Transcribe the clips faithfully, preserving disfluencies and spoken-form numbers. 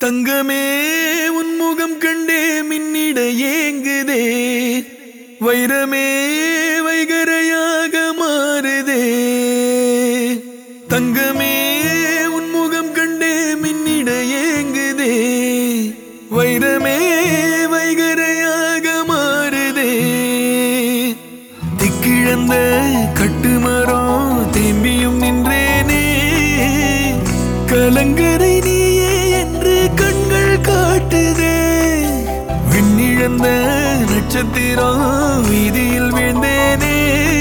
தங்கமே உன்முகம் கண்டே மின்னிட ஏங்குதே, வைரமே வைகரையாக மாறுதே. தங்கமே உன்முகம் கண்டே மின்னிட ஏங்குதே, வைரமே வைகரையாக மாறுதே. திக்கிழந்த கட்டுமரம் தேம்பியும் நின்றேனே, கலங்கரை நீயே என்று கண்கள் காட்டுதே. விண்ணிழந்த நட்சத்திரம் வீதியில் வீழ்ந்தேனே,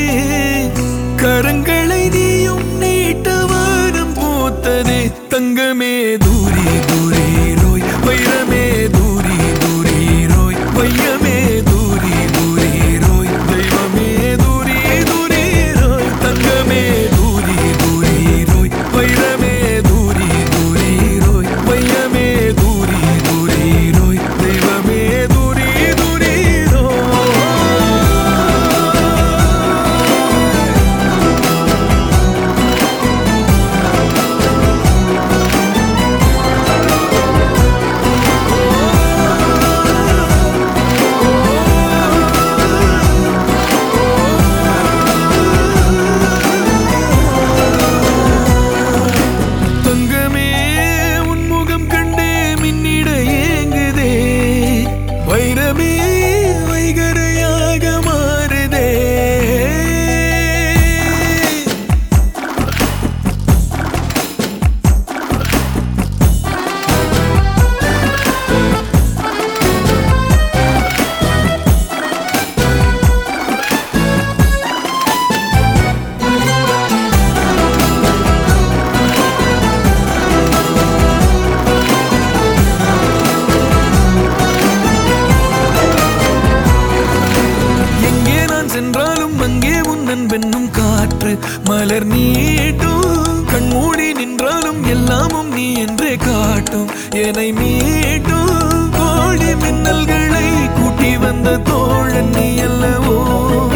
கரங்களை நீயும் நீட்ட வானம் பூத்ததே. தங்கமே தூரி தூரி ரோய், வைரமே தூரி தூரி ரோய், வையமே தூரி தூரி ரோய், தெய்வமே தூரி தூரி ரோய். தங்கமே தூரி தூரி ரோய், வைரமே தூரி தூரி ரோய், வையமே தூரி தூரி ரோய், தெய்வமே தூரி தூரி ரோய். தங்கமே உன்முகம் கண்டே மின்னிட ஏங்குதே, வைரமே வைகரையாக மாறுதே. எங்கே நான் சென்றாலும் அங்கே உன் அன்பென்னும் காற்று மலர் நீட்டும். கண்மூடி நின்றாலும் எல்லாமும் நீ என்றே காட்டும், என்னை மீட்டும். கோடி மின்னல்களை கூட்டி வந்த தோழன் நீ அல்லவோ.